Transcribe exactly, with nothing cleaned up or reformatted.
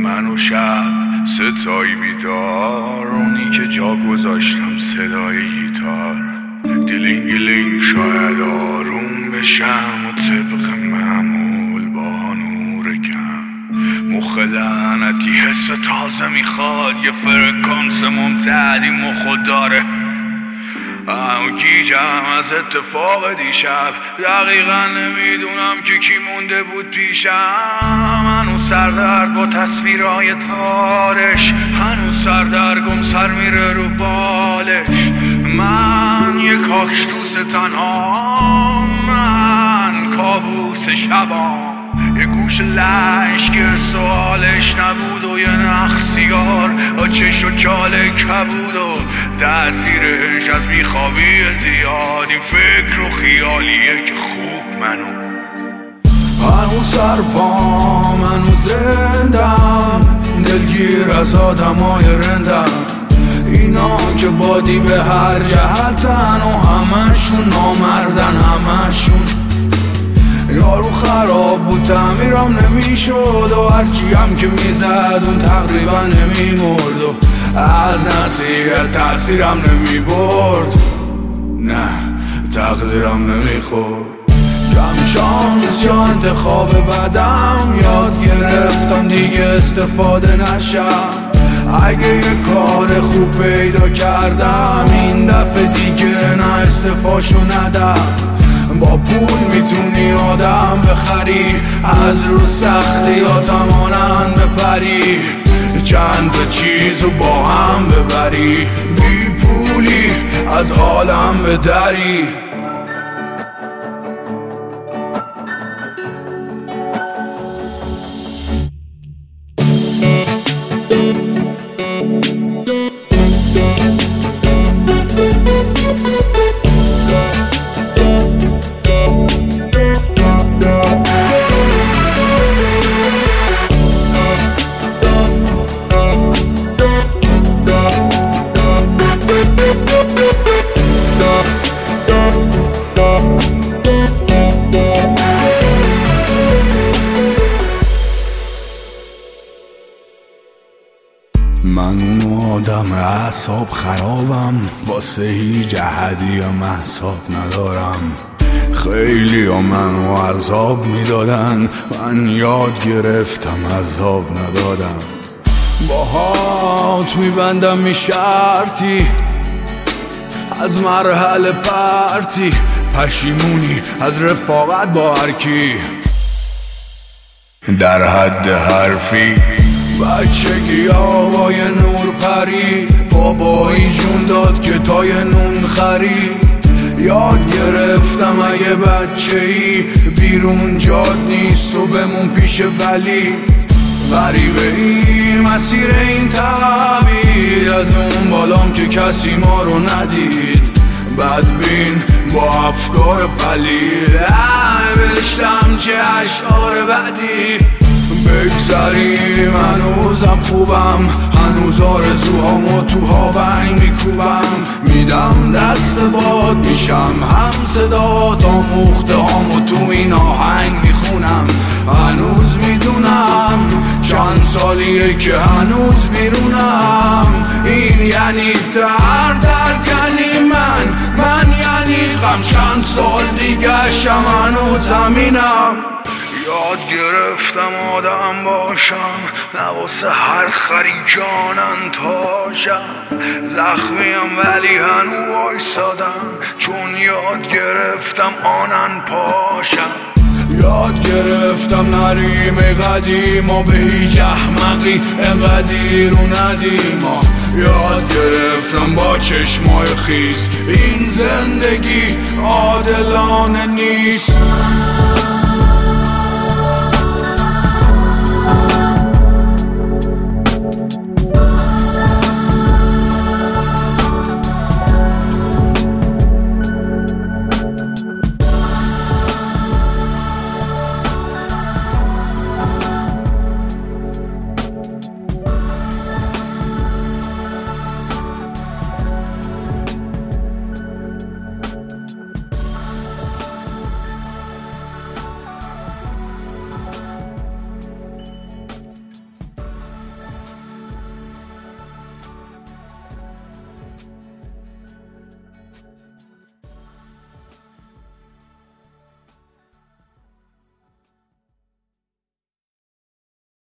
من و شب ستایی بیدار، اونی که جا گذاشتم صدای گیتار. دیلینگلینگ شاید آروم بشم و طبق معمول با نور کم. مخ لعنتی حس تازه میخواد، یه فرکانس ممتدی مخو داره. اما گیجم از اتفاق دیشب، دقیقا نمیدونم که کی مونده بود پیشم. هنوز سردرد با تصویرهای تارش، هنوز سردرگم سر میره رو بالش. من یه کاکشتوس تنها، من کابوس شبام. یه گوش لش که سوالش نبود و یه نخ سیگار و چش و چاله کبود و تأثیرش از بیخوابی زیاد. این فکر و خیالیه که خوب منو هنوز سر پام، هنوز زندم، دلگیر از آدمای رندم. اینا که بادی به هر جهتن و همشون نامردن، همشون. یارو خراب بود تعمیرم نمیشد و هرچی هم که میزد اون تقریبا نمیمرد و از نصیحت تأثیرم نمیبرد، نه تقدیرم نمیخورد. کم شانس یا انتخاب بدم، یاد گرفتم دیگه استفاده نشم. اگه یه کار خوب پیدا کردم این دفعه دیگه نه استفاشو ندم. با پول میتونی آدم بخری، از رو سختیاتم آنن بپری. چند تا چیزو با هم ببری، بی پولی از عالم بدری. من اون آدم اعصاب خرابم، واسه هیچ احدی هم احساب ندارم. خیلی ها منو عذاب میدادن، من یاد گرفتم عذاب ندادم. باهات میبندم می شرطی از مرحله پرتی، پشیمونی از رفاقت با هرکی در حد حرفی. بچگی آوای نور پری، بابایی جون داد که تای نون خرید. یاد گرفتم اگه بچه ای بیرون جاد نیست و بمون پیش ولی. غریبه ای مسیر این تبعید، از اون بالام که کسی ما رو ندید. بدبین با افکار پلید، نوشتم چه اشعار بعدی. بگذریم هنوزم خوبم، هنوز آرزوهامو تو هاونگ میکوبم. میدم دست باد میشم هم صدا، تا موخته هامو تو این آهنگ میخونم. هنوز میدونم چند سالیه که هنوز بیرونم. این یعنی در درد یعنی من، من یعنی غم. چند سال دیگه شم هنوز زمینم. یاد گرفتم آدم باشم، نه واسه هر خری جانن تاشم. زخمیم ولی هنو وایسادم، چون یاد گرفتم آنن پاشم. یاد گرفتم نریم قدیم و به هیچ احمقی انقدی رو ندیم. یاد گرفتم با چشمای خیس این زندگی عادلانه نیست.